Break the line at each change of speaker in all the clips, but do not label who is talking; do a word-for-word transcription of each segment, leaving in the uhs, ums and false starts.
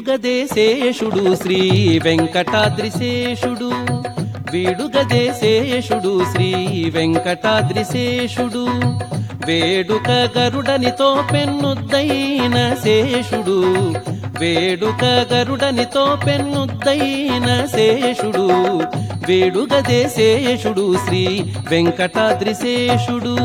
వీడుగదేశేషుడు శ్రీ వెంకటాద్రిశేషుడు వీడుగదేశేషుడు శ్రీ వెంకటాద్రిశేషుడు వేడుక గరుడనితో పెన్నుద్దైన శేషుడు వేడుక గరుడనితో పెన్నుద్దైన శేషుడు వేడుగదేశేషుడు శ్రీ వెంకటాద్రిశేషుడు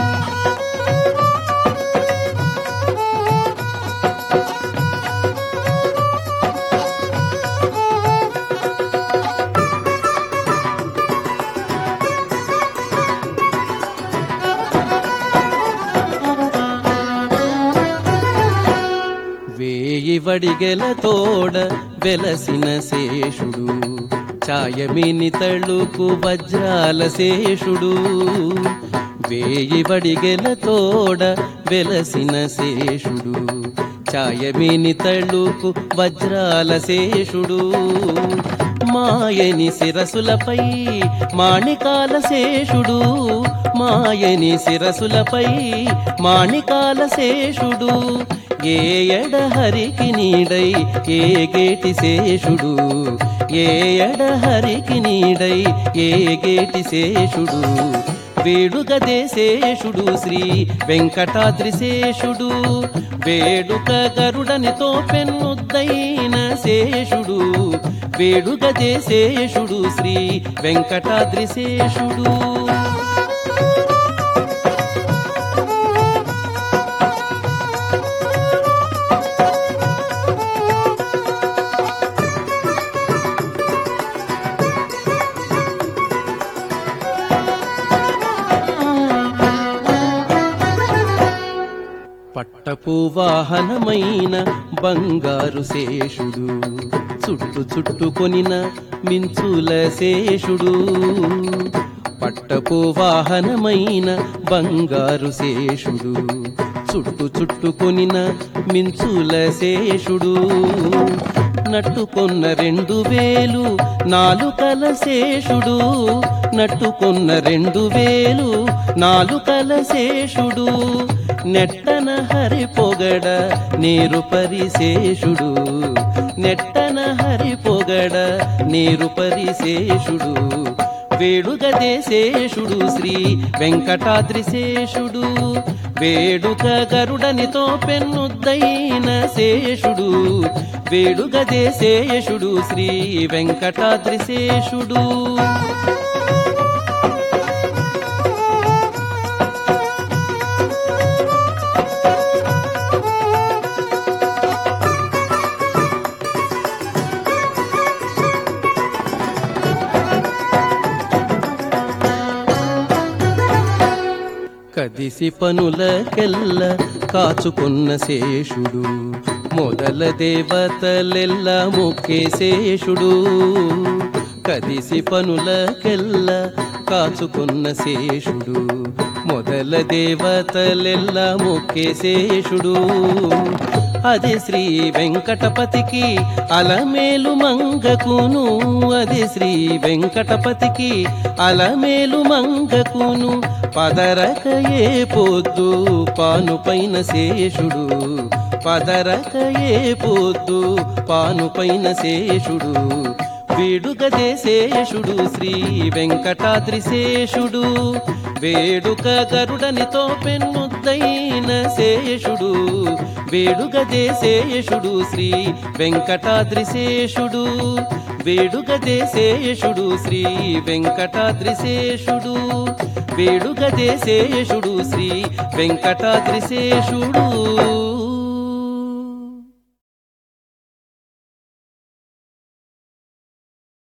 వేయి వడిగెల తోడ వెలసిన శేషుడు ఛాయమిని తళుకు వజ్రాల శేషుడు వేయి వడిగెల తోడ వెలసిన శేషుడు ఛాయమిని తళుకు వజ్రాల శేషుడు మాయని శిరసులపై మాణికాల శేషుడు మాయని శిరసులపై మాణికాల శేషుడు ఏ ఎడహరికి నీడై ఏ గేటి శేషుడు ఏ ఎడహరికి నీడై ఏ గేటి శేషుడు వేడుగదేశేషుడు శ్రీ వెంకటాద్రిశేషుడు వేడుక గరుడనితో పెన్నుద్దైన శేషుడు వేడుగదేశేషుడు శ్రీ వెంకటాద్రిశేషుడు పట్టపు వాహనమైన బంగారు శేషుడు చుట్టు చుట్టుకొనిన మించుల శేషుడు పట్టపు వాహనమైన బంగారు శేషుడు చుట్టు చుట్టుకొనిన మించుల శేషుడు నట్టుకొన్న రెండు వేలు నాలుకల శేషుడు నట్టుకొన్న రెండు వేలు నాలుకల శేషుడు నెట్టన హరి పొగడ నీరు పరిశేషుడు నెట్టన హరి పొగడ నీరు పరిశేషుడు వేడుగదేశేషుడు శ్రీ వెంకటాద్రిశేషుడు వేడుక గరుడనితో పెన్నుద్దైన శేషుడు వేడుగదేశేషుడు శ్రీ వెంకటాద్రిశేషుడు కదిసి పనులకెల్ల కాచుకున్న శేషుడు మొదల దేవతలెల్ల మొక్కే శేషుడు కదిసి పనులకెల్ల కాచుకున్న శేషుడు మొదల దేవతలెల్ల మొక్కే శేషుడు అది శ్రీ వెంకటపతికి అలమేలు మంగకును అది శ్రీ వెంకటపతికి అలమేలు మంగకును పదరకయే పొద్దు పాను పైన శేషుడు పదరకయే పొద్దు పాను పైన శేషుడు వేడుగదేశేషుడు శ్రీ వెంకటాద్రిశేషుడు వేడుక గరుడనితో పెన్నుద్దైన శేషుడు వేడుగదేశేషుడు శ్రీ వెంకటాద్రిశేషుడు వేడుగదేశేషుడు శ్రీ వెంకటాద్రిశేషుడు వేడుగదేశేషుడు శ్రీ వెంకటాద్రిశేషుడు